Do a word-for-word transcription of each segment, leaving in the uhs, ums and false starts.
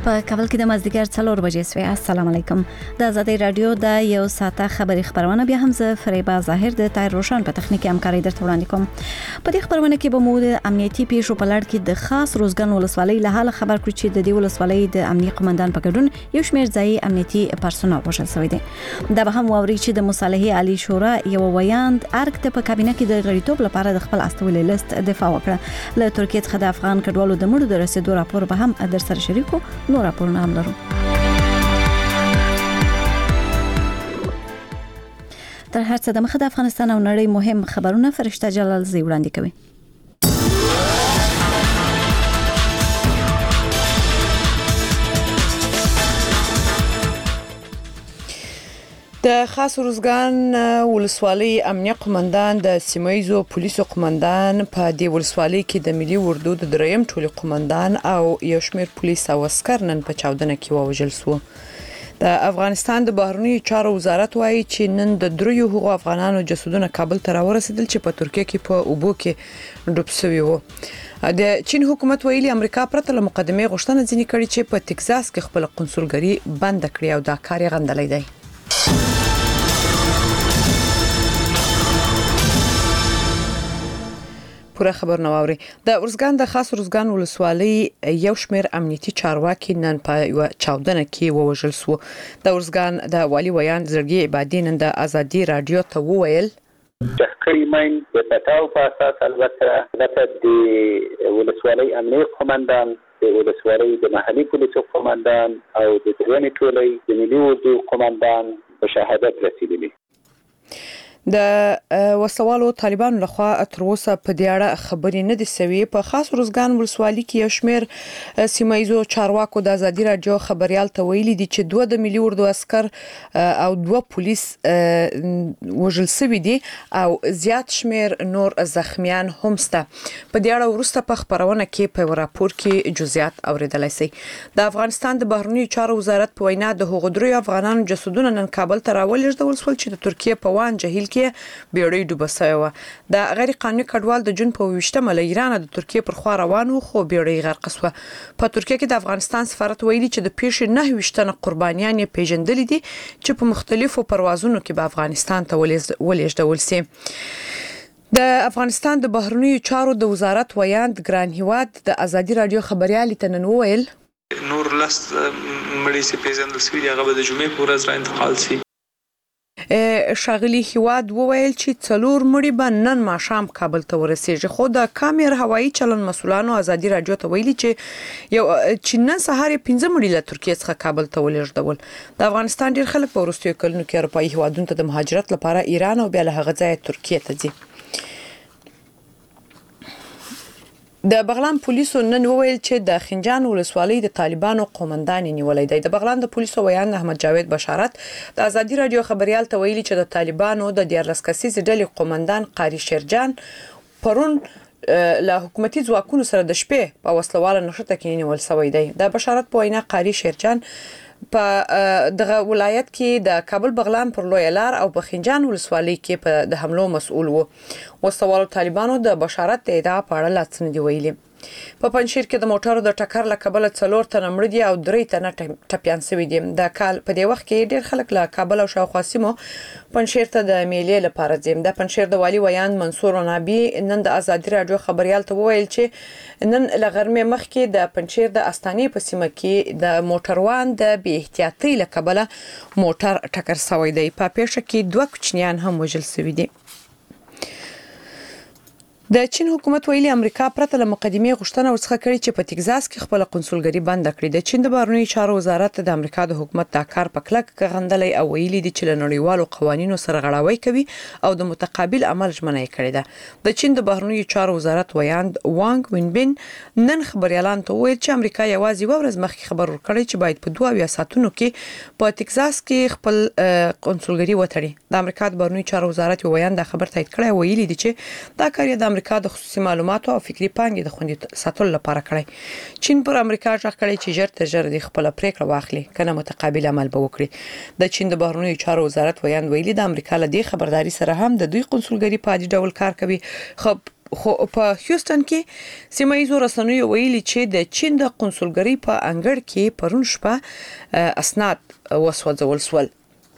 په کابل کې د مازدیګر څلور بجې سوې. السلام علیکم. د آزادۍ رادیو د یو ساعته خبري خبرونه بیا هم زه فریبا ظاهر د تایر روشن په تخنیکی همکاري درته وړاندې کوم. په دې خبرونه کې به مو د امنیتي پیښو په لړ کې د خاص روزګان ولسوالۍ له حاله خبر کړو چې د دې ولسوالۍ د امنیتي قومندان په ګډون یو شمېر ځایي امنیتي پرسونل وژل شوی دی. دا به هم واوري چې د مصالحې عالی شورا یو ویاند ارګ ته په کابینه کې د غړیتوب لپاره د خپل استولی لیست دفاع وکړه. له ترکیه څخه د افغان کډوالو د مړو د رسیدو راپور به هم در سره شریکو. نور راپورونه هم لرو. تر هر څه د مخه د افغانستان او نړۍ مهم خبرونه فرشته جلال زی وړاندې کوي. د خاص روزګان ولسوالۍ امنیه قومندان د سیمایزو پولیسو قومندان په دې ولسوالۍ کې د ملي اردو د دریم ټولي قومندان او یو شمېر پولیس او عسكر نن په چاودنه کې ووژل شو. د افغانستان د بهرنیو چارو وزارت وایي چې نن د دریو هغو افغانانو جسدونه کابل ته راورسېدل چې په ترکیه کې په اوبو کې ډوب شوي وو. د چین حکومت ویلي امریکا پرته له مقدمې غوښتنه ځینې کړې چې په ټکزاس کې خپل قونسلګري بند کړي او دا کار یې غندلی دی. پوره خبر نو اوري. د ورزګان د خاص ورزګان ولسوالۍ یو شمېر امنیتي چارواکي نن په یو چاودنه کې ووژل شو. د ورزګان د والی ویان زړګي عبادي نن د ازادي رادیو ته وویل تقریباً د پتاو په اساس البته د ولسوالۍ امنیه قومندان د ولسوالۍ د محلي پولیسو قومندان او د درېنی ټولۍ د ملي اردو قومندان په شهادت رسیدلی. د وسوالو طالبانو لخوا تر اوسه په دې اړه خبرې نه دي سوي. په خاص روزګان ولسوالۍ کې یو شمېر سیمایزو چارواکو د ازادي رادیو خبريال ته ویلي دي چې دوه د ملي اردو عسكر او دوه پولیس وژل شوي دي او زیات شمېر نور زخمیان هم شته. په دې اړه ورسته په خبرونه کې په راپور کې جزئیات اوریدلای شي. د افغانستان د بهرنیو چارو وزارت په وینا د هغو درې افغانانو جسدونه نن کابل ته راولېږدول شول چې د ترکیه په وان جهیل بیړۍ ډوبه شوې وه. د غیر قانوني کډوال د جون په ویشتمه له ایران د ترکیه پر خوا روان وو خو بیړۍ غرق شوه. په ترکیه کې د افغانستان سفارت ویلي چې د پیښې نه ویشتنه قربانیان یې پیژندلې دي چې په مختلفو پروازونو کې به افغانستان ته ولېږدول شي. د افغانستان د بهرنیو چارو د وزارت ویاند ګران هیواد د ازادي رادیو خبريال ته نن وویل نور لس مړي چې پیژندل شوي هغه به د جمعې په ورځ را انتقال شي. شاغلی هیواد وویل چې څلور مړي به نن ماښام کابل ته ورسېږي. خو د کامیر هوایي چلن مسولانو ازادي رادیو ته ویلي چې یو چې نن سهار پنځه مړي له ترکیه څخه کابل ته ولېږدول. د افغانستان ډیر خلک په وروستیو کلونو کې اروپایي هیوادونو ته د مهاجرت لپاره ایران او بیا له هغه ځایه ترکیه ته ځي. د بغلان پولیسو نن وویل چې د خنجان ولسوالۍ د طالبانو قومندان نیولې دی. د بغلان د پولیسو ویان احمد جاوید بشارت د ازادي رادیو خبريال ته ویلي چې د طالبانو د دیارلس کسیز ډلې قومندان قاری شیرجان پرون له حکومتي ځواکونو سره د شپې په وسلواله نښته کې نیول شوی دی. د بشارت په وینا قاری شیرجان په دغه ولایت کې د کابل بغلان پر لوی لار او په خنجان ولسوالۍ کې په د حملو مسؤل وو. وسوالو طالبانو د بشارت د ادعا په اړه لاڅ نه دی ویلي. په پنځشیر کې د موټرو د ټکر له کبله څلور تنه مړه دي او درې تنه ټپيان شوي دي. د کال په دې وخت کې ډېر خلک له کابل او شاوخوا سیمو پنځشیر ته د میلې لپاره ځي. د پنځشیر د والی ویان منصور نابی نن د ازادي رادیو خبريال ته وویل چې نن له غرمې مخکې د پنځشیر د استانې په سیمه کې د موټروان د بې احتیاطۍ له کبله موټر ټکر شوی دی. په پیښه کې دوه کوچنیان هم وژل شوي دي. د چین حکومت ویلي امریکا پرته له مقدمې غوښتنه ورڅخه کړې چې په ټکزاس کې خپل قونسلګري بند کړي. د چین د بهرنیو چارو وزارت د امریکا د حکومت دا کار په کلک غندلی او ویلي دي چې له نړیوالو قوانینو سره غړاوی کوي او د متقابل عمل ژمنه یې کړې ده. د چین د بهرنیو چارو وزارت ویاند وانګ وینبین نن خبريالان ته ویل چې امریکا یوازې یو ورځ مخکې خبر ورکړی چې باید په دوه اویا ساعتونو کې په ټکزاس کې خپل قونسلګري وتړي. د امریکا د بهرنیو چارو وزارت ویاند دا خبر تایید کړی او ویلي دي چې دا کار د امریکا د خصوصي معلوماتو او فکری پانګې د خوندي ساتلو لپاره کړی. چین پر امریکا ځخ کړی چې ژر تر ژره د خپل پریکړه واخلي کنه متقابل عمل به وکړي. د چین د بهرنیو چارو وزارت ویاند ویلي د امریکا له دې خبرداري سره هم د دوی قونسلګري په عادي ډول کار کوي خو خو په هیوستن کې سیمه ییزو رسنیو ویلي چې د چین د قونسلګرۍ په انګړ کې پرون شپه اسناد وسوځول شول.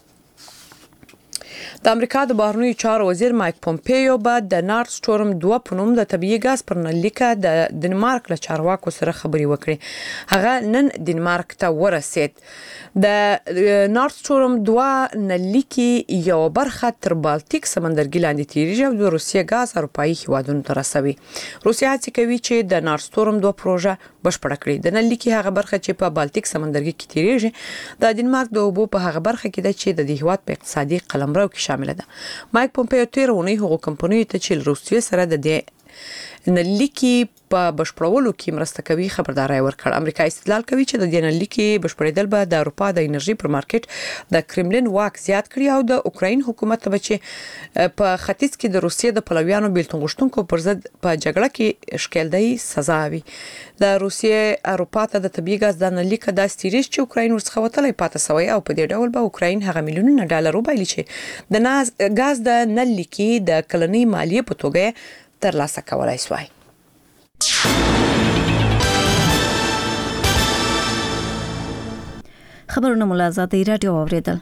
د امریکا د بهرنیو چارو وزیر مایک پومپیو به د نارت سټورم دوه په نوم د طبيعي غاز پر نلیکه د ډنمارک له چارواکو سره خبري وکړي. هغه نن ډنمارک ته ورسید. د نارت سټورم دوه نلیکي یو برخه تر بالټیک سمندرګي لاندې تیریږي او د روسیې غاز اروپایي هیوادونو ته رسوي. روسیا هڅه کوي چې د نارت سټورم دوه پروژه بشپړه کړي. د نلیکي هغه برخه چې په بالټیک سمندرګي کې تیریږي د ډنمارک د اوبو په هغه برخه کې د چې د هیواد په اقتصادي قلمرو کې شامل ده. مایک پومپیو تیرونی هغو کمپنیو ته چې روسیې سره د دې نلیکي په بشپړولو کې مرسته کوي خبرداري ورکړ. امریکا استدلال کوي چې د دې نلیکي بشپړېدل به د اروپا د انرژي پر مارکیټ د کرملین واک زیات کړي او د اوکراین حکومت ته چې په ختیځ کې د روسیې د پلویانو بیلتون غوښتونکو پر ضد په جګړه کې اشکالدي سزا وي. د روسیې اروپا ته د طبيعي غاز د نلیکه د ستیریش چې اوکراین ورڅخه وتلې پاتې سوی او په دې ډول به اوکراین هغه میلیونونه ډالر وبایلي چې د ناز غاز د نلیکي د کلنۍ مالیه په توګه ترلاسه کولای شوی. خبرونه ملازمه رادیو اوریدل.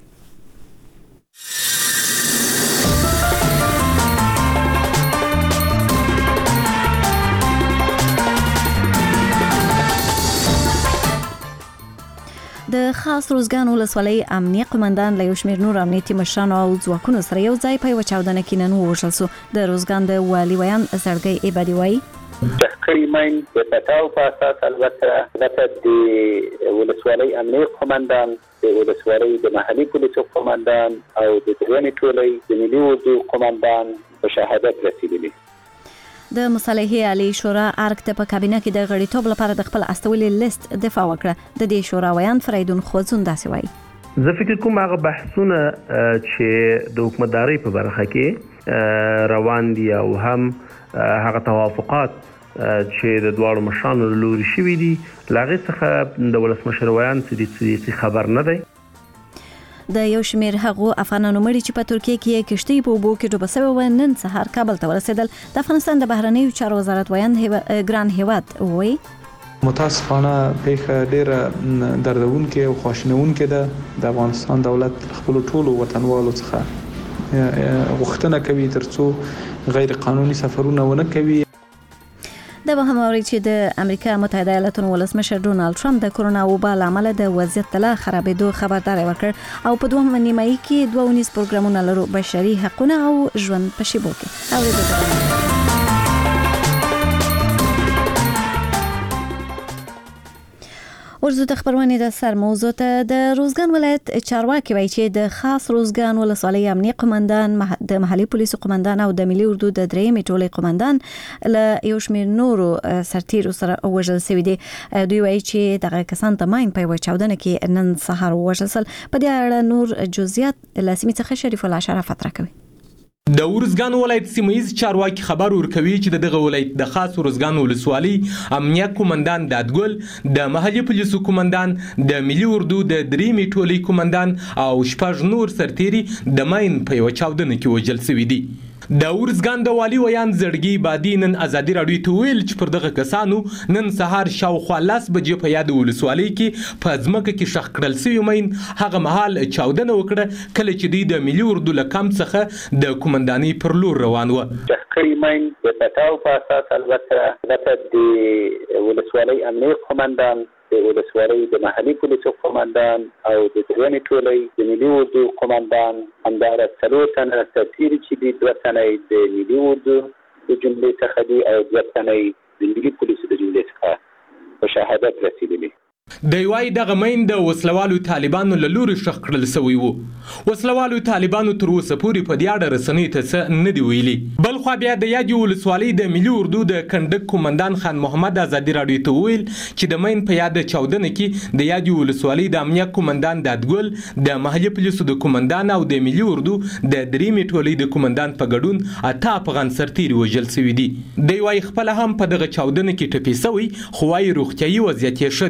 د خاص روزګان ولسوالۍ امنیه قومندان له یو شمېر نور امنیتي مشرانو او ځواکونو سره یو ځای په یوه چاودنه کې نن ووژل شو. د روزګان د والي ویان زړګی عبادي وایي تقریباً به پتاو په اساس البته د ولسوالۍ امنیه قومندان د ولسوالۍ د محلي پولیسو قومندان او د درېیمې ټولۍ د ملي اردو قومندان په شهادت رسیدلي. د مصالحې عالی شورا ارګ ته په کابینه کې د غړیتوب لپاره د خپل استولې لیست دفاع وکړه. د دې شورا ویان فریدون خوځون داسې وایي زه فکر کوم هغه بحثونه چې د حکومتدارۍ په برخه کې روان دي او هم هغه توافقات چې د دواړو مشرانو له لوري شوي دي لاغې څخه د ولسمشر ویان څه خبر نه دی. د یو شمېر هغو افغانانو مړي چې په ترکیه کې کشتۍ په اوبو کې ډوبه سوي و نن سهار کابل ته ورسېدل. د افغانستان د بهرنیو چارو وزارت ویان ګران هیواد وایي متاسفانه پیښه ډېره دردونکې او خواشینونکې ده. د افغانستان دولت خپل ټولو وطنوالو څخه غوښتنه کوي ترڅو غیر قانوني سفرونه ونه کوي. د به هم اوري چې د امریکا متحده ایالاتونو ولسمشر ډونالد ټرمپ د کرونا وبا لامل د وضعیت لا خرابېدو خبرداري ورکړ او په دوه نیمایي کې دوه ونیز پروګرامونه لرو بشري حقوقونه او ژوند په شیبو کې اورېدل. ورزو د خبرونه د سر موضوع ته د روزګان ولایت چارواکي وایي چې د خاص روزګان ولسوالۍ امنیه قومندان د محلي پولیسو قومندان او د ملي اردو د درېیمې ټولۍ قومندان له یو شمېر نورو سرتیرو سره وژل شوي دي. دوی وایي چې دغه کسان د ماین په یوه چاودنه کې نن سهار ووژل شول. په دې اړه نور جزئیات له سیمې څخه شریف الله شرافت راکوي. د ورزګان ولایت سیمایي چارواکي خبر ورکوي چې دغه ولایت د خاص ورزګان ولسوالۍ امنیه قومندان دادګل د محلي پولیسو قومندان د ملي اردو د درېیمې ټولۍ قومندان او شپږ نور سرتیري د ماین په یوه چاودنه کې وژل شوي دي. د ورزګان د والي ویان زړګي عبادي نن ازادي راډیو ته ویل چې پر دغه کسانو نن سهار شاوخوا لس بجې په یاد ولسوالۍ کې په ځمکه کې ښخ کړل شوي ماین هغه مهال چاودنه وکړه کله چې دوی د ملي اردو له کمپ څخه د قومندانۍ پر لور روان و. تحقیقي ماین د پتاو په اساس البته د ولسوالۍ امنیه قومندان د ولسوالۍ د محلي پولیسو قومندان او د درېیمې ټولۍ د ملي اردو قومندان همداراز څلور تنه سرتیري چې دي دوه تنه د ملي اردو د جملې څخه دي او دوه تنه د ملي پولیسو د جملې څخه په شهادت رسیدلي. دی وايي دغه مین د وسلوالو طالبانو له لوري ښخ کړل شوی وو. وسلوالو طالبانو تر اوسه پورې په دې اړه رسنیو ته څه نه دي ویلي. بل خوا بیا د یادې ولسوالۍ د ملي اردو د کنډک قومندان خان محمد ازادي راډیو ته ویل چې د مین په یاد چاودنه کې د یادې ولسوالۍ د امنیه قومندان دادګل د محلي پولیسو د قومندان او د ملي اردو د درېیمې ټولۍ د قومندان په ګډون اته افغان سرتیري وژل شوي دي. دی وايي خپله هم په دغه چاودنه کې ټپي شوی خو وايي روغتیایي وضعیت یې ښه دی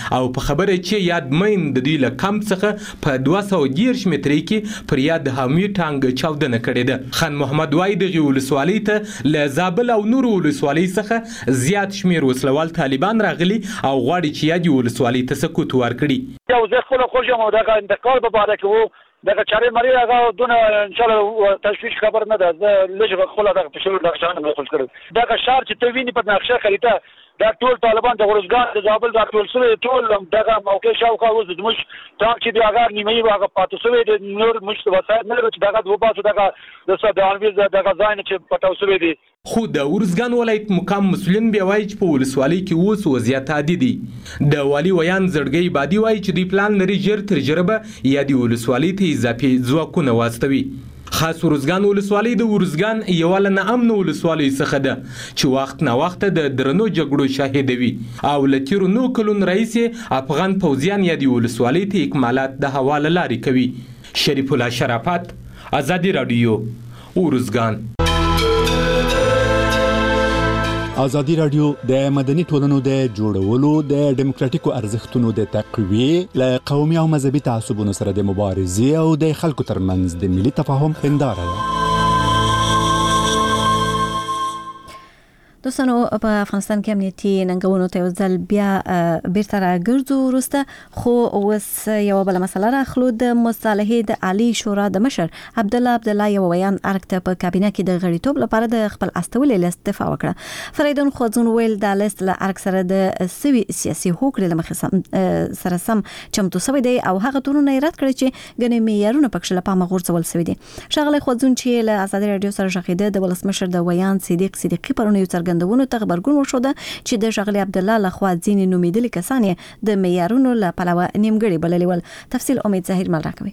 او په خبره چې یاد مین د دوی له کمپ څخه په دوه سوه دېرش مترۍ کې پر یاد حامي ټانګ چاودنه کړې ده. خان محمد وایي دغې ولسوالۍ ته له زابل او نورو ولسوالۍ څخه زیات شمېر وسلوال طالبان راغلي او غواړي چې یادې ولسوالۍ ته سکوت ورکړي. یو زه خپله خوښ یم او دغه انتقال په باره کې و دغه چارې مري هغه دونه انشاءالله تشویش خبر نه ده. زه لږ خپله دغه په شروع دغه شیان مې خوښ کړی. دغه ښار چې ته وینې په نقشه خریطه دا ټول طالبان د ورزګان د زابل دا ټول سوی ټول دغه موقع شاوخوا اوس زموږ ټانک چې دی هغه نیمایي هغه پاتې سوی د نور موږ وسایل نه لرو چې دغه وباسو دغه د سدانویز دغه ځای نه چې پټاو سوی دی. خو د ورزګان ولایت مقام مسؤلین بیا وایي چې په ولسوالۍ کې اوس وضعیت عادي دی. د والي ویان زړګی بادي وایي چې دوی پلان لري ژر تر ژره به یادې ولسوالۍ ته اضافي ځواکونه واستوي. خاص ورزګان ولسوالۍ د ورزګان یوه له ناامنو ولسوالیو څخه ده چې وخت ناوخته د درنو جګړو شاهده وي او له تېرو نهو کلونو راهیسې افغان پوځیان یادې ولسوالۍ ته اکمالات د هوا له لارې کوي. شریف الله شرافت، ازادي راډیو، ورزګان. ازادي راډیو د مدني ټولنو د جوړولو د ډیموکراتیکو ارزښتونو د تقویې له قومي او مذهبي تعصبونو سره د مبارزې او د خلکو ترمنځ د ملي تفاهم هنداره ده. دوستانو په افغانستان کې امنیتي ننګونو ته یو ځل بیا بیرته راګرځو وروسته، خو اوس یو بله مسله راخلو. د مصالحې د عالی شورا د مشر عبدالله عبدالله یو ویان ارګ ته په کابینه کې د غړیتوب لپاره د خپل استولې لیست دفاع وکړه. فریدون خوځون ویل دا لیست له ارګ سره د سوي سیاسي هوکړې له مخې سره سم چمتو سوی دی او هغه تورونه یې رد کړي چې ګڼې معیارونه پکښې له پامه غورځول سوي دي. ښاغلی خوځون چې له ازادي راډیو سره غږېده د ولسمشر د ویان صدیق صدیقي پرون یو څرګندونو ته خبرګون وښوده چې د ښاغلي عبدالله لخوا ځینې نومیدلي کسان یې د معیارونو له پلوه نیمګړي بللي ول. تفصیل امید ظاهر مل راکوي.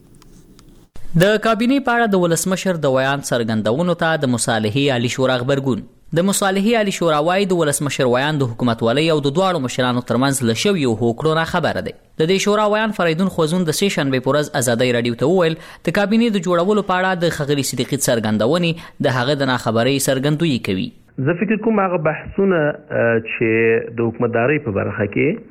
د کابینې په اړه د ولسمشر د ویان څرګندونو ته د مصالحې عالی شورا خبرګون. د مصالحې عالی شورا وايي د ولسمشر ویان د حکومتولۍ او د دواړو مشرانو ترمنځ له شویو هوکړو نه خبره دی. د دې شورا ویان فریدون خوځون د سې شنبې په ورځ ازادي راډیو ته وویل د کابینې د جوړولو په اړه د ښاغلي صدیقي څرګندونې د هغه د ناخبرۍ څرګندویي کوي. زه فکر کوم هغه بحثونه چې د حکومتدارۍ په برخه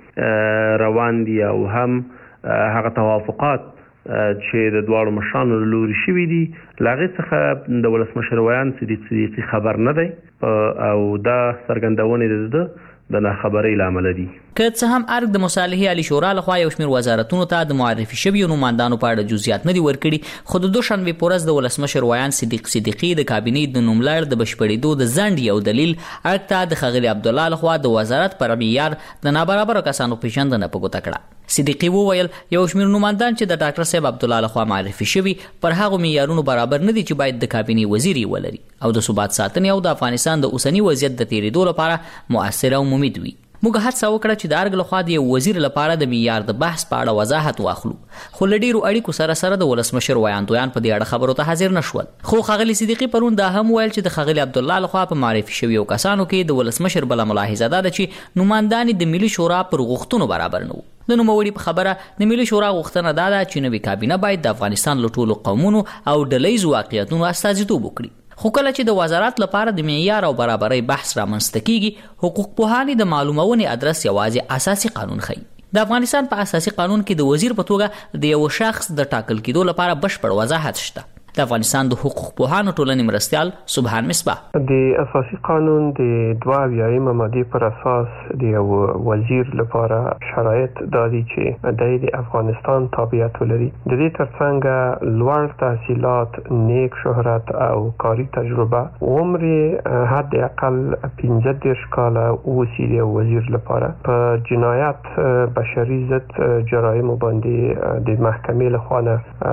کې روان دي او هم هغه توافقات چې د دواړو مشرانو له لوري شوي دي له هغې څخه د ولسمشر ویان صدیق صدیقي خبر نه دی او دا څرګندونې د ده د ناخبرۍ له امله دي. که څه هم ارګ د مصالحې عالی شورا لخوا یو شمېر وزارتونو ته د معرفي شویو نوماندانو په اړه جزئیات نه دي ورکړي، خو د دوشنبې په ورځ د ولسمشر ویان صدیق صدیقي د کابینې د نوملړ د بشپړېدو د ځنډ یو دلیل ارګ ته د ښاغلي عبدالله لخوا د وزارت پر معیار د نابرابرو کسانو پیژندنه په ګوته کړه. صدیقي وویل یو شمېر نوماندان چې د ډاکټر صاحب عبدالله لخوا معرفي شوي پر هغو معیارونو برابر نه دي چې باید د کابینې وزیر یې ولري او د ثبات ساتنې او د افغانستان د اوسني وضعیت د تېرېدو لپاره مؤثر او ممید وي. موږ هڅه وکړه چې د ارګ لخوا د یو وزیر لپاره د معیار د بحث په اړه وضاحت واخلو، خو له ډېرو اړیکو سره سره د ولسمشر ویان دویان په دې اړه خبرو ته حاضر نه شول. خو ښاغلي صدیقي پرون دا هم ویل چې د ښاغلي عبدالله لخوا په معرفي شویو کسانو کې د ولسمشر بله ملاحظه دا ده چې نوماندانې د ملي شورا پر غوښتنو برابر نه وو. د نوموړي په خبره د ملي شورا غوښتنه دا ده چې نوې کابینه باید د افغانستان له ټولو قومونو او ډلهییزو واقعیتونو استازیتوب وکړي. خو کله چې د وزارت لپاره د معیار او برابرۍ بحث رامنځته کیږي، حقوق پوهانې د معلومونې ادرس یوازې اساسي قانون ښیي. د افغانستان په اساسي قانون کې د وزیر په توګه د یو شخص د ټاکل کېدو لپاره بشپړ وضاحت شته. د افغانستان د حقوق پوهانو ټولنې مرستیال سبحان مصباح د اساسي قانون د دوه اویایمه مادې پر اساس د یو وزیر لپاره شرایط دادي چې د افغانستان تابعیت ولري، د دې ترڅنګ لوړ تحصیلات، نیک شهرت او کاري تجربه، عمر حد اقل پنځه دېرش کاله اوسي د وزیر لپاره. په جنایت بشري ضد جرایمو باندې د محکمې لخوا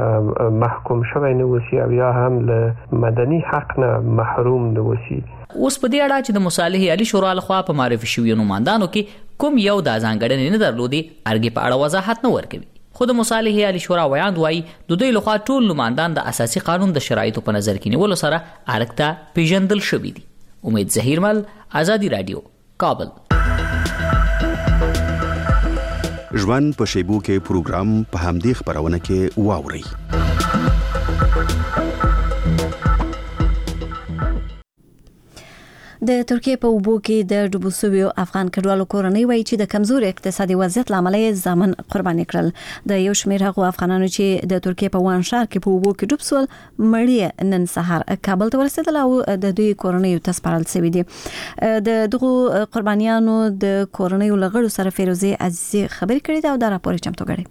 محکوم شوی نه اوسي او یا هم له مدني حق نه محروم نه اوسي. اوس په دې اړه چې د مصالحې عالی شورا لخوا په معرفي شویو نوماندانو کې کوم یو دا ځانګړنې نه درلودې، ارګ په اړه وضاحت نه ورکوي. خو د مصالحې عالی شورا ویاند وایي د دوی لخوا ټول نوماندان د اساسي قانون د شرایطو په نظر کې نیولو سره ارګ ته پیژندل شوي دي. امید ظهیرمل، ازادي راډیو، کابل. ژوند په شیبو کې پروګرام په همدې خبرونه کې واوري. د ترکیه په اوبو کې د ډوبو شویو افغان کډوالو کورنۍ وایي چې د کمزوري اقتصادي وضعیت لامل یې ځامن قرباني کړل. د یو شمېر هغو افغانانو چې د ترکیه په وان ښار کې په اوبو کې ډوب شول مړی نن سهار کابل ته ورسېدل او د دوی کورنۍ ته سپارل شوي دي. د دغو قربانیانو د کورنۍ لغړو سره فیروزه عزیزي خبرې کړې ده او دا راپور چمتو کړی.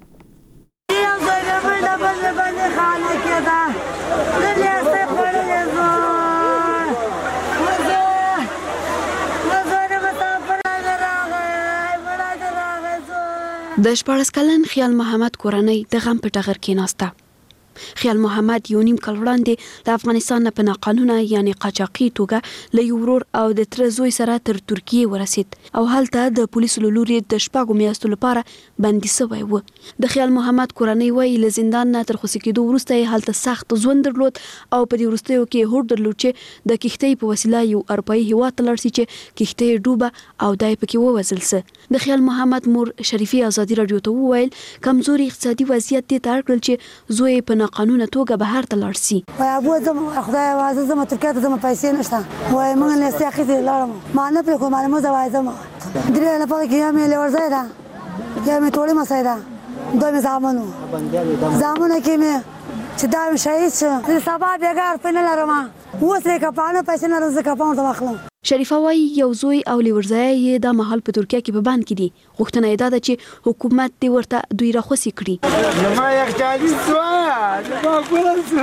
د شپاړس کلن خیال محمد کورنۍ د غم په ټغر کې ناسته. خیال محمد یو نیم کال وړاندې د افغانستان نه په ناقانونه یعنی قاچاقي توګه له یو ورور او د تر زوی سره تر ترکیه ورسید او هلته د پولیسو له لوري د شپږو میاشتو لپاره بندي شوی و. د خیال محمد کورنۍ وایي له زندان نه تر خلاص کېدو وروسته یې هلته سخت ژوند درلود او په دې وروستیو کې هوډ درلود چې د کښتۍ په وسیله یو اروپایي هیواد ته لاړ شي چې کښتۍ ډوبه او دای پکې ووژل سه. د خیال محمد مور شریفي ازادي رادیو ته وویل کمزوري اقتصادي وضعیت دې ته اړ کړل چې زوی په قانون توګه بهر ته لاړ شي. وای ابو زم خدای واسه زم ترکیه ته زم پیسې نشته وای موږ نه استخې دي لاړم ما نه په کومه مو زوای زم درې نه پاره کې مې لور زایدا یا مې ټوله مسایدا دوی مې زامنو زامنو کې مې چې دا شهید شه سبا بیګار په نه لرم اوس یې کپانه پیسې نه رزه کپانه ته واخلم. شریفه وایي یو زوی او لیورځای یې د محل په ترکیه کې په بند کې دي. غوښتنه یې دا ده چې حکومت دې ورته دوی راخوسي کړي. ما یخچالي سوا ما ګورم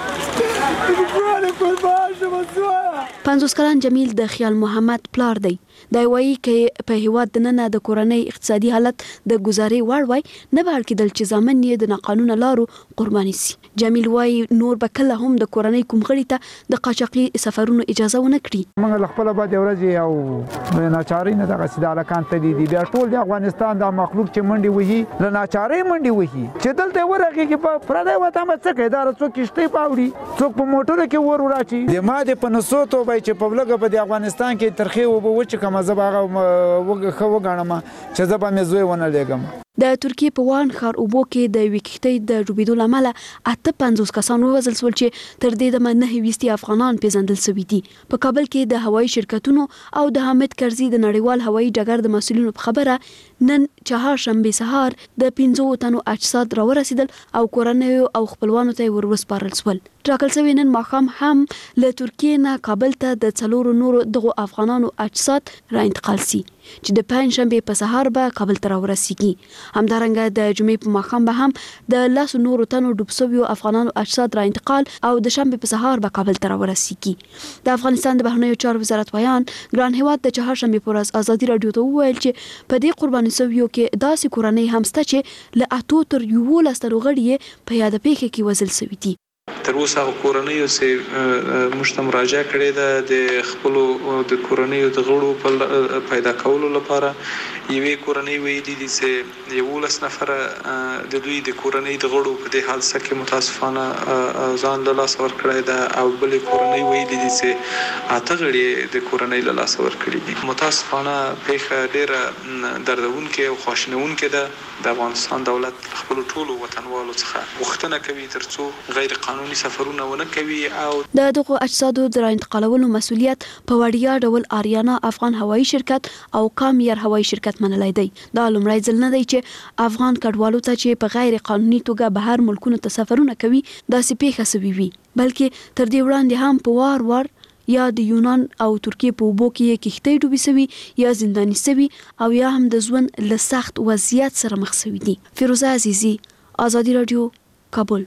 پنځوس کلن جمیل د خیال محمد پلار دی. دا وایي چې په هیواد د ننه د کورنۍ اقتصادي حالت د گزارې وړ وای نه به کېدل چې ځامن یې د ناقانونه لارو قرباني سي. جمیل وایي نور به کله هم د کورنۍ کوم غړي ته د قاچاقي سفرونو اجازه ونه کړي. موږ خپل باندې ورځي او ناچاري نه دغه سیده الکان ته دي بیا ټول د افغانستان د مخلوق چې منډي وهي له ناچاري منډي وهي چې دلته ورغه کې په پردای وته مڅ کې دا څوک کشته پاوړي څوک په موټر کې ور وراشي د ما د پنسو ته به چې په بلګه په افغانستان کې ترخی و به وچ کما زباغه وګ خو غاڼه چې زبا مې زوی ونه لګم. د ترکیه په وان ښار اوبو کې د وکښتۍ د ډوبېدو له امله اته پنځوس کسان ووژل شول چې تر دې دمه نهه ویشت افغانان پیژندل شوي دي. په کابل کې د هوایي شرکتونو او د حامد کرزي د نړیوال هوایي ډګر د مسؤلینو په خبره نن چهارشنبه سهار د پنځو تنو اجساد راورسېدل او کورنیو او خپلوانو ته ور وسپارل شول. ټاکل شوی نن ماښام هم له ترکیه نه کابل ته د څلورو نورو دغو افغانانو اجساد را انتقال شي چې د پنځشنبه په سهار به کابل ته راورسیږي. همدارنګه د جمعې په ماښام به هم د لاسو نورو تنو ډوب شویو افغانانو اجساد را انتقال او د شنبه په سهار به کابل ته راورسیږي. د افغانستان د بهرنیو چارو وزارت ویان ګران هیواد د چهارشنبه په ورځ ازادي رادیو ته وویل چې په دې قرباني شویو کې داسې کورنۍ هم شته چې له اتو تر یولس تنو غړي په یاد پیښه کې وژل شوي دي. تر اوسه کورنیو سه مشته مراجعه کړې ده د خپل د کورنیو د غړو په پیدا کولو لپاره. یوې کورنۍ ویلي دي چې یولس نفر د دوی د کورنۍ د غړو په دې حادثه کې متاسفانه ځان له لاسه ورکړی ده او بلې کورنۍ ویلي دي چې اته غړي د کورنۍ له لاسه ورکړي دي. متاسفانه پیښه ډېره دردونکې او خواشینونکې ده. د افغانستان دولت خپل ټولو وطنوالو څخه غوښتنه کوي ترڅو غیر قانوني سفرونه ونه کوي او د دغو اجسادو د انتقالولو مسؤلیت په وړیا ډول آریانا افغان هوایي شرکت او کامیر هوایي شرکت منلای دی. دا لومړی ځل نه دی چې افغان کډوالو ته چې په غیر قانوني توګه بهر ملکونو ته سفرونه کوي داسې پیښه شوې وي، بلکې تر دې وړاندې هم په وار وار یا د یونان او ترکیه په اوبو کې کښتۍ ډوبې شوي یا زنداني شوي او یا هم د ژوند له سخت وضعیت سره مخ شوي دي. فیروزه عزیزي، ازادي رادیو، کابل.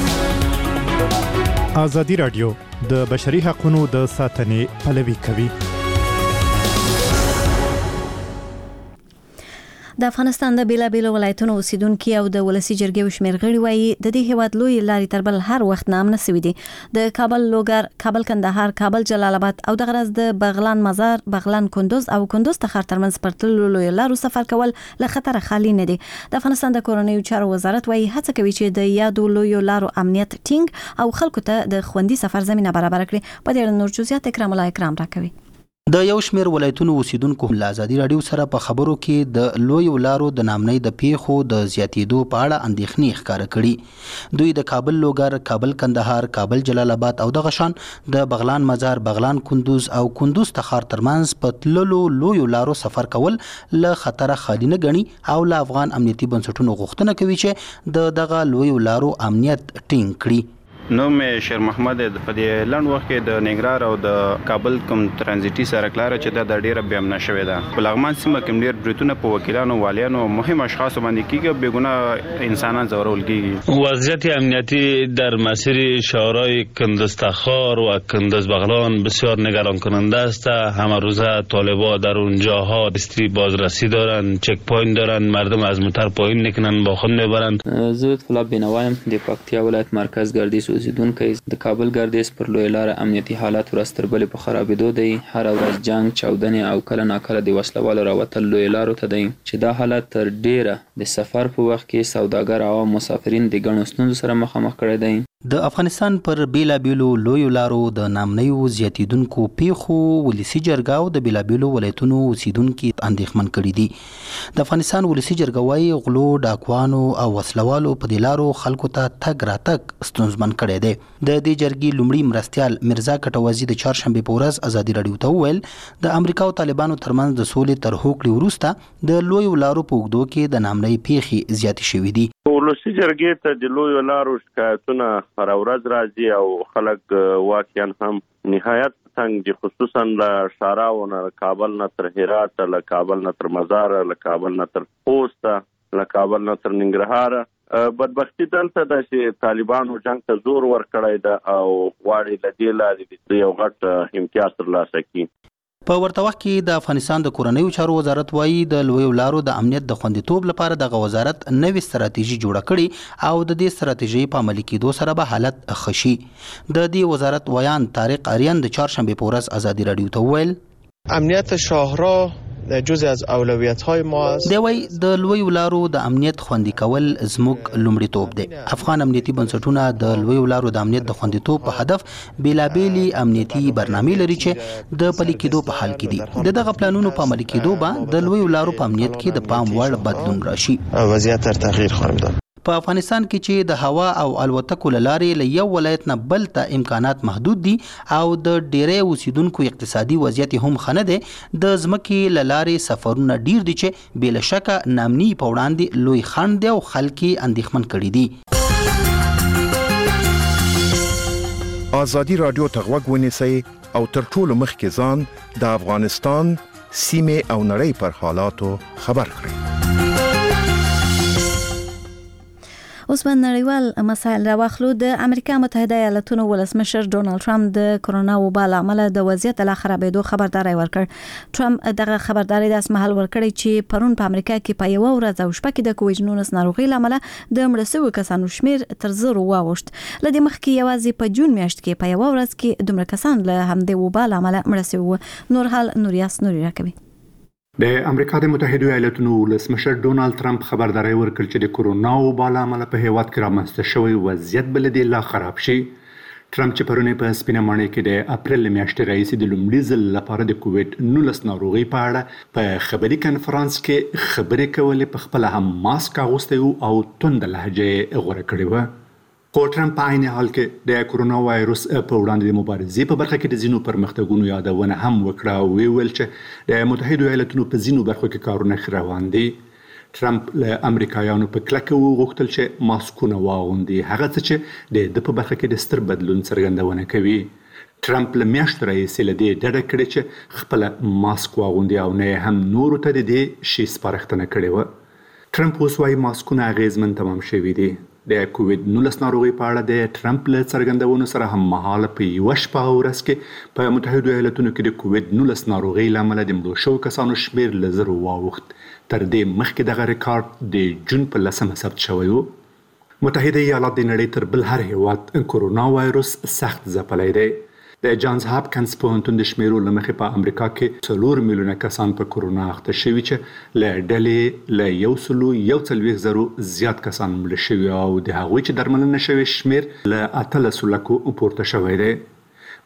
ازادي رادیو د بشري حقوقو د ساتنې پلوي کوي. د افغانستان د بیلابیلو ولایتونو اوسیدونکو او د ولسی جرګې شمیر غړي وایي د دې هیواد لوی لارې تر بل هر وخت نامنه سوي دي. د کابل لوګر، کابل کندهار، کابل جلال آباد او د غرض د بغلان مزار، بغلان کندوز او کندوز تخار ترمنځ پرتلو لوی لارو سفر کول له خطر خالی نه دي. د افغانستان د کورنیو چارو وزارت وایي هڅه کوي چې د یادو لوی لارو امنیت ټینګ او خلکو ته د خوندي سفر زمينه برابر کړي. په دې اړه نور جزئیات اکرام الله اکرام راکوي. د یو شمېر ولایتونو اوسیدونکو له ازادي راډیو سره په خبرو کې د لویو لارو د نامنۍ د پیښو د زیاتېدو په اړه اندېښنې ښکاره کړي. دوی د کابل لوګر، کابل کندهار، کابل جلال آباد او دغه شان د بغلان مزار، بغلان کندوز او کندوز تخار ترمنځ په تللو لویو لارو سفر کول له خطره خالي نه ګڼي او له افغان امنیتي بنسټونو غوښتنه کوي چې د دغه لویو لارو امنیت ټینګ کړي. نو مې شیر محمد په دې لند وخت کې د ننګرهار او د کابل کوم ترانزیتي سړک لار چې د ډیره بیا امن شوې ده. په لغمان سیمه کې ډیر بریټونه په وکیلانو، والیانو او مهم اشخاص باندې کېږي، بیگونه انسانان ځورول کېږي. وضعیت امنیتی در مسیر شهرهای کندز تخار و کندز بغلان بسیار نگران کننده است. همه روزه طالبا در اونجاها دستی بازرسی دارن، چک پوینت دارن، مردم از موتر پایین میکنن، با خود میبرن. زه طلب بینوایم د پکتیا ولایت مرکز ګردیز اوسیدونکی د کابل ګردیز پر لوی لار امنیتي حالات ورځ تر بلې په خرابېدو دی. هر ورځ جنگ، چاودنې او کله ناکله د وسلوالو راوتل لوی لارو ته دی چې دا حالت تر ډیره د سفر په وخت کې سوداګر او مسافرین د ګڼو ستونزو سره مخامخ کړی دی. د افغانستان پر بیلابیلو لویو لارو د نامنیو زیاتیدونکو پیښو ولسی جرګه او د بیلابیلو ولایتونو اوسیدونکو اندېښمن کړي دي. د افغانستان ولسی جرګه وايي غلو، ډاکوانو او وسلوالو په دې لارو خلکو ته تګ راتګ ستونزمن کړی دی. د دې جرګې لومړي مرستیال مرزا کټوازي د چهارشنبه په ورځ ازادي راډیو ته وویل د امریکا او طالبانو ترمنځ د سولې تر هوکړې وروسته د لویو لارو په اوږدو کې د نامنۍ پیښې زیاتې شوې دي. ولسی جرګې ته د لویو لارو شکایتونه هر ورځ راځي او خلک واقعا هم نهایت څنګه دي، خصوصا له شاراو نه، کابل نه تر هرات، له کابل نه تر مزار، له کابل نه تر خوست، له کابل نه تر ننګرهار. بدبختی دلته د چې طالبانو جنگ ته زور ورکړی ده او غواړي له دې لارې د یو غټ امتیاز ترلاسه کړي. په ورته وخت کې د افغانستان د کورنیو چارو وزارت وایي د لویو لارو د امنیت د خوندیتوب لپاره دغه وزارت نوې ستراتیژي جوړه کړې او د دې ستراتیژي په عملي کېدو سره به حالت ښه شي. د دې وزارت ویان طارق آریان د چهارشنبه په ورځ ازادي راډیو ته وویل امنیت شاهراه جزء از اولویت‌های ما است. دی وای د لویو لارو د امنیت خوندي کول زموږ لومړیتوب دی. افغان امنیتي بنسټونه د لویو لارو د امنیت د خوندیتوب په هدف بیلابېلي امنیتي برنامې لري چې د پلي کېدو په حال کې دي. د دغه پلانونو په عملي کېدو به د لویو لارو په امنیت کې د پام وړ بدلون راشي. وضعیت تر تغییر خواهیم داد. په افغانستان کې چې د هوا او الوتکو لارې له یو ولایت نه بل ته امکانات محدود دي او د ډېری اوسیدونکو اقتصادي وضعیت هم ښه نه دی، د ځمکې له لارې سفرونه ډیر دي چې بې له شکه نامني په وړاندې لوی خنډ دی او خلک یې اندېښمن کړي دي. ازادي راډیو ته غوږ ونیسئ او تر ټولو مخکې ځان د افغانستان سیمې او نړۍ پر حالاتو خبر کړئ. اوس باندې نړیوال مسایل راوخلو. د امریکا متحده ایالاتونو ولسمشر ډونالد ټرمپ د کرونا وبا له امله د وضعیت له خرابېدو خبرداري ورکړ. ټرمپ دغه خبرداري د اسمحال ورکړي چې پرون په امریکا کې په یو ورځ او شپه کې د کووډ نولس ناروغي له امله د مړه شویو کسانو شمیر تر زرو واوښت. له دې مخکې یوازې په جون میاشت کې په یو ورځ کې دومره کسان له همدې وبا له امله مړه شوي. نور حال نوریاس نوري راکوي. د امریکا د متحده ایالاتونو ولسمشر ډونالد ټرمپ خبرداري ورکړ چې د کرونا وبا له امله په هیواد کې رامنځته شوی وضعیت بل دی لا خراب شي. ټرمپ چې پرونی په سپینه ماڼۍ کې د اپریل میاشتې راهیسې د لومړي ځل لپاره د کووډ نولس ناروغي په اړه په خبري کنفرانس کې خبرې کولې، په خپل هم ماسک اغوستی او توند لهجه غوره کړې و. خو ټرمپ په عین حال کې د کرونا وایرس په وړاندې د مبارزې په برخه کې د ځینو پرمختګونو یادونه هم وکړه او ویل چې د متحده ایالاتونو په ځینو برخو کې کارونه ښه روان دي. ټرمپ له امریکایانو په کلکه وغوښتل چې ماسکونه واغوندي، هغه څه چې د د په برخه کې د ستر بدلون څرګندونه کوي. ټرمپ له میاشتو راهیسې له دې ډډه کړې چې خپله ماسک واغوندي او نه هم نورو ته د دې شي سپارښتنه کړې وه. ټرمپ اوس وایي ماسکونه اغېزمن تمام شوي دي. د کووډ نولس ناروغي په اړه د ټرمپ له څرګندونو سره هم مهاله په یوه شپه او ورځ کې په متحده ایالاتونو کې د کووډ نولس ناروغي له امله د مړو شویو کسانو شمېر له زرو واوښت. تر دې مخکې دغه ریکارډ د جون په لسمه ثبت شوی و. متحده ایالات د نړۍ تر بل هر هیواد کرونا وایرس سخت ځپلی دی. د جانز هاپکنز پوهنتون د شمیرو له مخې په امریکا کې څلور میلیونه کسان په کرونا اخته شوي چې له ډلې له یو سلو یو څلوېښت زرو زیات کسان مړه شوي او د هغوی چې درملنه شوي شمیر له اتلسو لکو پورته شوی دی.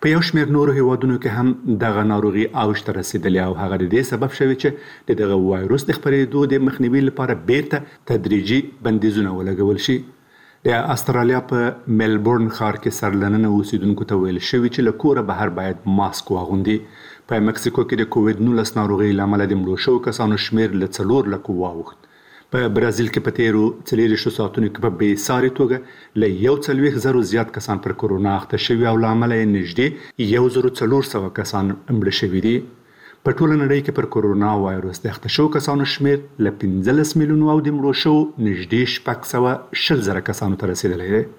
په یو شمېر نورو هیوادونو کې هم دغه ناروغي اوج ته رسیدلې او هغه د دې سبب شوی چې د دغه وایروس د خپرېدو د مخنیوي لپاره بیرته تدریجي بندیزونه ولګول شي. د استرالیا په ملبورن ښار کې سرلننه اوسیدونکو ته ویل شوي چې له کوره بهر باید ماسک واغوندي. په مکسیکو کې د کووډ نولس ناروغۍ له امله د مړو شوو کسانو شمېر له څلور لکو واوښت. په برازیل کې په تیرو څلېرویشتو ساعتونو کې په بې ساري توګه له یو څلوېښت زرو زیات کسان پر کرونا اخته شوي او له امله یې نږدې یو زرو څلور سوه کسان مړه شوي دي. په ټوله نړۍ کې پر کرونا وایروس د اخته شوو کسانو شمېر له پنځلس میلیونو او د مړو شوو نږدې شپږ سوه شل زره کسانو ته رسیدلی دی.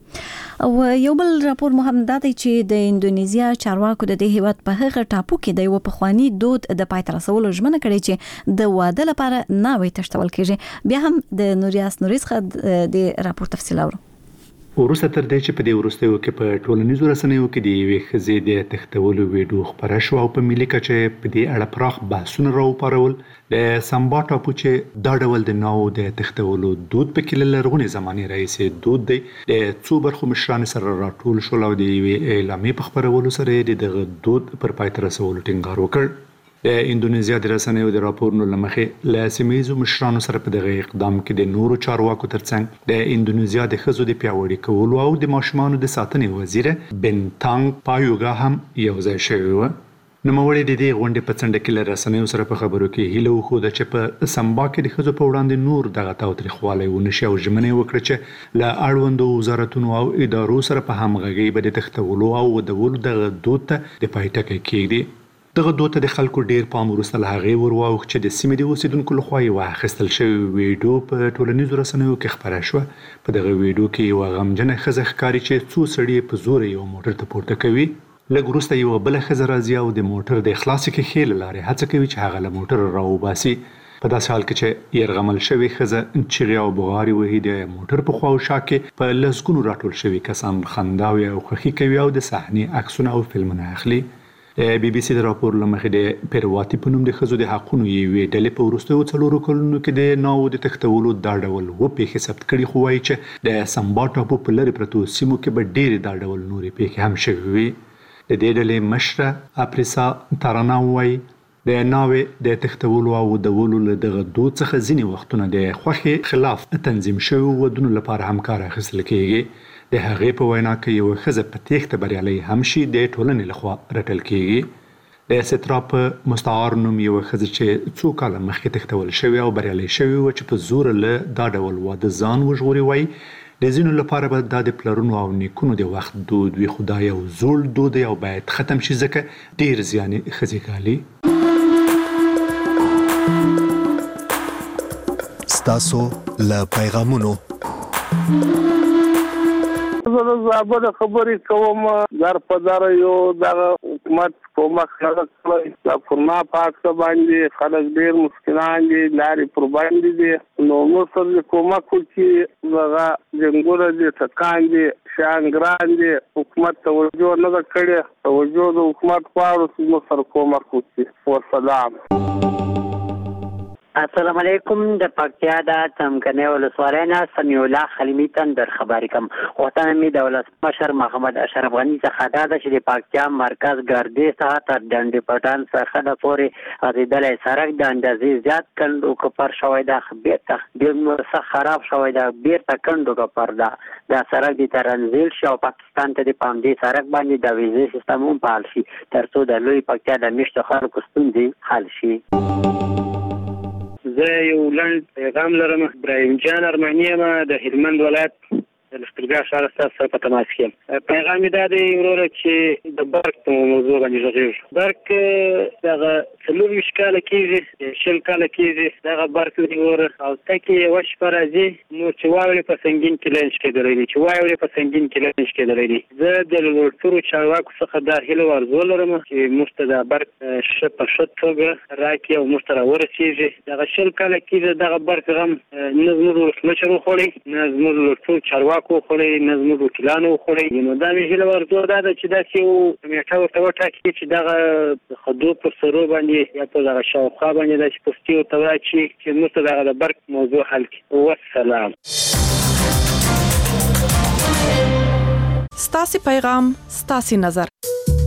او یو بل راپور مهم دا دی چې د اندونیزیا چارواکو د دې هیواد په هغه ټاپو کې د یو پخوانی دود د پای ته رسولو ژمنه کړې چې د واده لپاره ناوې تشتول کېږي. بیا هم د نوریاس نوریس څخه د راپور تفصیل اورو. وروسته تر دې چې په دې وروستیو کې په ټولنیزو رسنیو کې د یوې ښځې د تښتولو ویډیو خپره شوه او په ملي کچه په دې اړه پراخ بحثونه راوپارول. د سامبا ټاپو چې دا ډول د ناوو د تښتولو دود پکې له لرغونې زمانې راهیسې دود دی. د څو برخو مشرانو سره راټول شول او د یوې اعلامیې په خپرولو سره یې د دغه دود پر پای ته رسولو ټینګار وکړ. د اندونیزیا د رسنیو د راپورونو له مخې له سیمه ییزو مشرانو سره په دغه اقدام کې د نورو چارواکو ترڅنګ د اندونیزیا د ښځو د پیاوړي کولو او د ماشومانو د ساتنې وزیر بنتانګ پایوګا هم یو ځای شوی و. نوموړي د دې غونډې په څنډه کې له رسنیو سره په خبرو کې هیله وښوده چې په سمبا کې د ښځو په وړاندې نور دغه تاوتریخوالی ونه شي او ژمنه یې وکړه چې له اړوندو وزارتونو او ادارو سره په همغږۍ به د تښتولو او ودولو دغه دود ته د پای ټکی کېږدي. دغه دود ته د خلکو ډیر پام وروسته له هغې ور واوښت چې د سیمې د اوسیدونکو لخوا یوه اخیستل شوې ویډیو په ټولنیزو رسنیو کې خپره شوه. په دغه ویډیو کې یوه غمجنه ښځه ښکاري چې څو سړي په زوره یو موټر ته پورته کوي. لږ وروسته یوه بله ښځه راځي او د موټر د خلاصې ښیښې له لارې هڅه کوي چې هغه له موټره راوباسي. په داسې حال کې چې یرغمل شوې ښځه چیغې او بغارې وهي، د موټر په خوا او شا کې په لسګونو راټول شوي کسان خنداوې او خوښي کوي او د صحنې عکسونه او فلمونه اخلي. بي بي سي د راپور له مخې د پیرواتي په نوم د ښځو د حقونو یوې ډلې په وروستیو څلورو کلونو کې د ناوو د تښتولو دا ډول اووه پیښې ثبت کړي، خو وایي چې د سمبا ټاپو په لرې پرتو سیمو کې به ډېرې دا ډول نورې پیښې هم شوې وي. د دې ډلې مشره اپریسا تارانا وایي د ناوې د تښتولو او ودولو له دغه دود څخه ځینې وختونه د خوښې خلاف تنظیم شوي ودونو لپاره هم کار اخیستل کېږي. د هغې په وینا کې یوه ښځه په تېښته بریالی هم شي د ټولنې لخوا رټل کېږي. د سترا په مستعار نوم یوه ښځه چې څو کاله مخکې تښتول شوې او بریالی شوې وه چې په زوره له دا ډول واده ځان وژغوري، وایي د ځینو لپاره به دا د پلرونو او نیکونو د وخت دود وي، خو دا یو زوړ دود دی او باید ختم شي ځکه ډېر زیان یې ښځې ګالي. ستاسو له پیغامونو زه د زابل خبرې کوم. در په در یو دغه حکومت کومک نه کوي، د فرنا پاک باندې خلک ډېر مسکینان دي، لارې پر باندې دي. نو موږ سره کومک وکړي، دغه جنګونه دي، ټکان دي، شانګران دي، حکومت توجه نه ده کړې. توجه د حکومت غواړو چې موږ سره کومک وکړي. وسلام. السلام علیکم. د پکتیا د څمکنیو ولسوالۍ نه سمیع الله خلیمي تندر خبرې کوم. غوښتنه مې د ولسمشر محمد اشرف غني څخه دا ده چې د پکتیا مرکز ګردې څخه تر ډنډ پټان څخه پورې غځېدلی سړک د اندازې زیات کند او کپر شوی ده، بېرته ډېر څه خراب شوی ده، بېرته کند او کپر ده. دا سړک د ترنزیل شي او پاکستان ته د په همدې سړک باندې د ویزې سیستم هم فعال شي تر څو د لوی پکتیا د میشتو خلکو ستونزې حل شي. زه یو لنډ پیغام لرم. ابراهیم جان ارماني یم، د هلمند ولایت د لښکرګاه ښار ستاسو سره په تماس کې یم. پیغام مې دا دی وروره چې د برق په موضوع باندې غږېږو. برق دغه څلور ویشت کاله کېږي، شل کاله کېږي دغه برق دی وروره، او تکې یوه شپه راځي نو چې واورې په سنګین کې لنچ کېدلی دي، چې واورې په سنګین کې لنچ کېدلی دي. زه د لوړترو چارواکو څخه دا هیله او ارزو لرم چې موږ ته دا برق ښه په ښه توګه راکړي او موږ ته راورسېږي. دغه شل کاله کېږي دغه برق غم نه زموږ ولسمشر وخوړی، نه زموږ لوړترو چارواکو وخوړی، نه زموږ وکیلانو وخوړی. نو دا مې هیله او ارزو دا ده چې داسې یو کمیټه ورته وټاکي چې دغه د خدو پر سرو باندې یا په دغه شاوخوا باندې داسې پوستې ورته واچي چې موږ ته دغه د برق موضوع حل کړي. والسلام. ستاسې پیغام ستاسې نظر.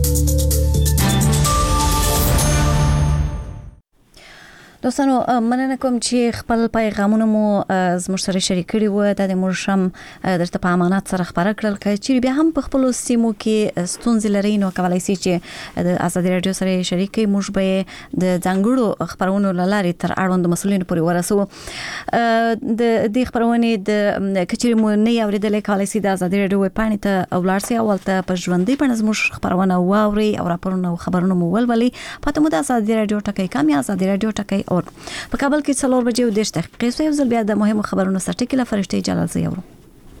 دوستانو مننه کوم چې خپل پیغامونه مو زموږ سره شریک کړي وو د موږ هم درته په امانت سره خبر کړل چې بیا هم په خپل سیمو کې ستونزې لري نو کولای شي چې د آزادي رادیو سره شریک کړي موږ به د ځانګړو خبرونو لارې تر اړوند مسولینو پورې ورسو د دې خبرونه د کچېرې مو نه اوریدلې کولای شي د آزادي رادیو ویب پاڼې ته ولارسي او ته په ژوندۍ په زموږ خبرونه واوري او راپورونه او خبرونه مو ولولي پته مو د آزادي رادیو ټکی کامی آزادي رادیو ټکی اور په کابل کې څلور بجې او دېرش دقیقې سو یو ځل بیا د مهمو خبرونو سره ټکی له فرشتي جلال زه یورو.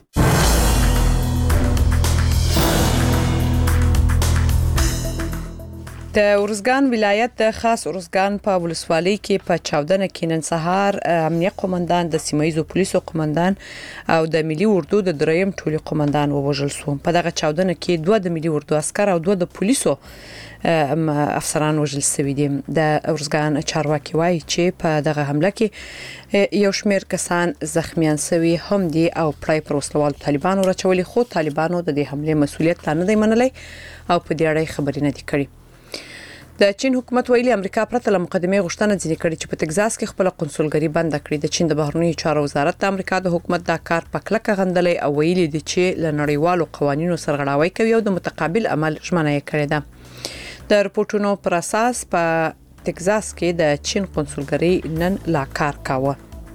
د ورزګان ولایت د خاص ورزګان په ولسوالۍ کې په چاودنه کې نن سهار امنیه قومندان د سیمایزو پولیسو قومندان او د ملي اردو د دریم ټولي قومندان ووژل شو. په دغه چاودنه کې دوه د ملي اردو عسكر او دوه د پولیسو افسران وژل شوي دي. د ورزګان چارواکي وایي چې په دغه حمله کې یو شمېر کسان زخمیان شوي هم دي او پړای پر وسلوال طالبانو راچولي خو طالبانو د دې حمله مسولیت نه دی منلی او په دې اړه خبرې نه دي کړې. د چین حکومت ویلي امریکا پرته له مقدمه غوښتنه ځنې کړې چې په تگزاس کې خپل قونسلګري بند کړي. د چین د بهرنیو چارو وزارت د امریکا د حکومت دا کار په کلکه غندلې او ویلي دي چې له نړیوالو قوانینو سرغړاوي کوي او د متقابل عمل ژمنه یې کړې ده. د رپورټونو پر اساس په تگزاس کې د چین قونسلګري نن لا کار کاوه.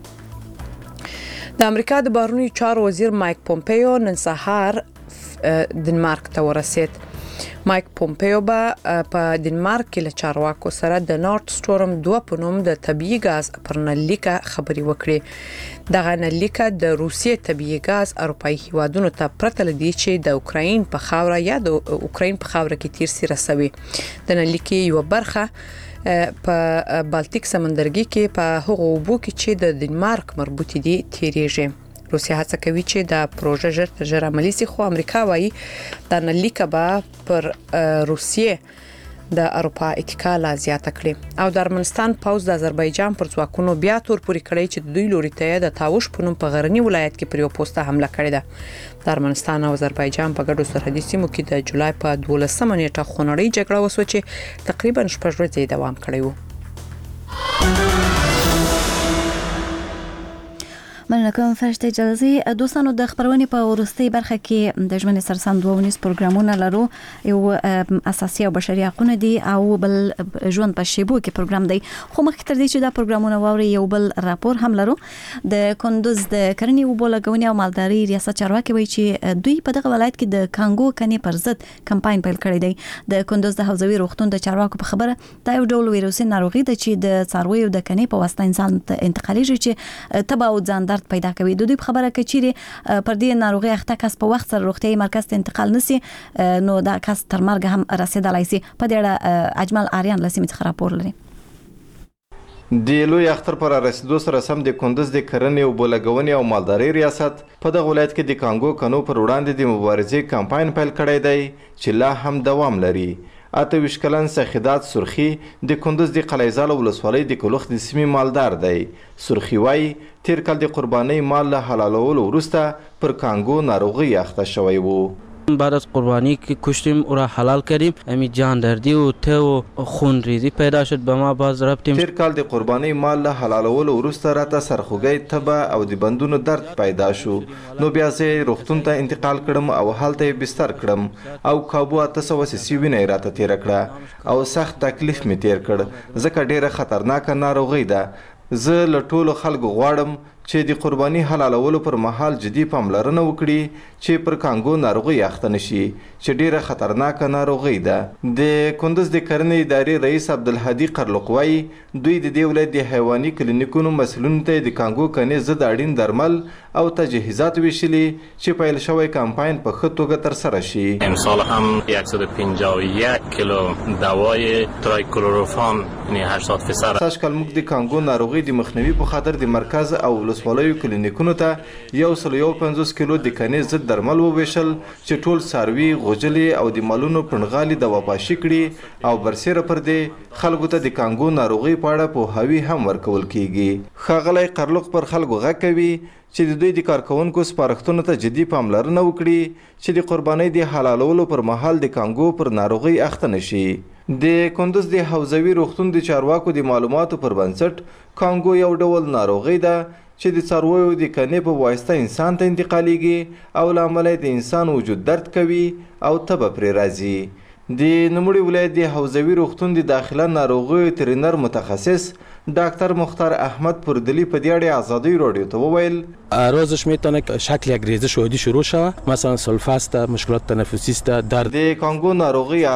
د امریکا د بهرنیو چارو وزیر مایک پومپیو نن سهار دنمارک ته ورسید. مایک پومپیو به په دنمارک کې له چارواکو سره د نورد سټورم دوه په نوم د طبيعي غاز پر نلیکه خبري وکړي. دغه نلیکه د روسیې طبيعي غاز اروپאי هیوادونو ته پرته لدی چې د اوکراین په خاوره یا د اوکراین په خاوره کې تیر سي رسوي. د نلیکې یو برخه په بالټیک سمندرګي کې په هغو اوبو کې چې د دنمارک مربوط دي تیریږي. روسیا هڅه کوي چې دا پروژه ژر تر ژره عملي شي خو امریکا وایي دا نلیکه به پر روسیې د اروپا اتکا لا زیاته کړي. او د ارمنستان پوز د آذربایجان پر ځواکونو بیا تور پوري کړی چې د دوی لوري ته د تاوش په نوم په غرنی ولایت کې پر یو پوسټه حمله کړې ده. د ارمنستان او آذربایجان په ګډو سرحدي سیمو کې د جولای په دولسمه نیټه خونړۍ جګړه وسوه چې تقریبا شپږ ورځې دوام کړی و. مننه کوم فرشته جلزي. دوستانو د خبرونې په ورستۍ برخه کې د ژوند سرسام دوه ونیس پروګرامونه لرو. یو اساسي او بشري حقوق دي او بل ژوند په شیبو کې پروګرام دی. خو مخکې تر دې چې دا پروګرامونه واوري یو بل راپور هم لرو. د کندوز د کرنې او بولګونی او مالداري ریاست چارواکي وایي چې دوی په دغه ولایت کې د کانګو کني پر ضد کمپاین پیل کړی دی. د کندوز د حوزوي روغتون د چارواکو په خبره دا یو ډول ویروسي ناروغي ده چې د څارویو د کني په واسطه انسان ته انتقالېږي چې تبع او ځان درد پیدا کوي. د دوی په خبره کې چې پر دې ناروغي اخته کس په وخت سره روغتيایي مرکز ته انتقال نسی نو دا کس تر مرګ هم رسیدلای شي. په دې اړه اجمل آریان لسمه څخه راپور لري. د لوی اختر پر رسیدو سره سم د کندوز د کرنې او بولګونی او مالداري ریاست په دغه ولایت کې د کانګو کنو پر وړاندې د مبارزې کمپاین پیل کړی دی چې لا هم دوام لري. اته ویش کلن سخیدات سرخی د کندوز د قلیزال ولسوالۍ د کلوخ د سیمې مالدار دی. سرخی وای تیر کال د قربانۍ مال له حلالولو وروسته پر کانګو ناروغي اخته شوی وو. بعد از قربانی که کشتیم او را حلال کردیم امی جان دردی و ته و خون ریزی پیدا شد به ما باز رفتیم. تیر کال د قربانی مال له حلالولو وروسته راته سرخوږی تبه او د بندونو درد پیدا شو. نو بیا زه روغتون ته انتقال کړم او هلته بستر کړم او کابو اته سوه سي وینه راته تیر کړه او سخت تکلیف می تیر کړ ځکه ډیره خطرناک ناروغي ده. زه له ټولو خلکو غواړم چې د قرباني حلالولو پر مهال جدي پاملرنه وکړي چې پر کانګو ناروغي اخته نشي چې ډیره خطرناک ناروغي ده. د کندوز د کرنې ادارې رئیس عبدالهادي قرلقوی دوی د دې ولایت د حیواني کلینیکونو مسؤلینو ته د کانګو کنې ضد اړین درمل او تجهیزات ویشلي چې پیل شوی کمپاین په ښه توګه ترسره شي. امسال هم صد و پنجاه و یک کیلو دوای ترایکلوروفان یعنی هشتاد فیصد ساش کلمک د کانګو ناروغي د مخنیوي په خاطر د مرکز او ولسوالیو کلینیکونو ته یو سل یو پنځوس کیلو د کنې ضد درمل وویشل چې ټول څاروي غوجلې او د مالونو پنغالي د واپاشي کړي او برسېره پر دې خلکو ته د کانګو ناروغي په اړه پوهاوی هم ورکول کیږي. ښاغلی قرلق پر خلکو غږ کوي چې د دوی د کارکونکو سپارښتنو ته جدي پاملرنه وکړي چې د قربانۍ د حلالولو پر مهال د کانګو پر ناروغي اخته نشي. د کندوز د حوزوي روغتون د چارواکو د معلوماتو پر بنسټ کانګو یو ډول ناروغي ده چې د څارویو د کنې په واسطه انسان ته انتقالیږي او لامل د انسان وجود درد کوي او تبه پرې راځي. د نوموړي ولایت د حوزوي روغتون د داخله ناروغیو ترینر متخصص دکتر مختار احمد پردلی په دې اړه آزادی رادیو ته وویل روزش میتونه شکل یک ریزش عادی شروع شود، مثلا سلفاست، مشکلات تنفسی است، درد. د کانګو ناروغي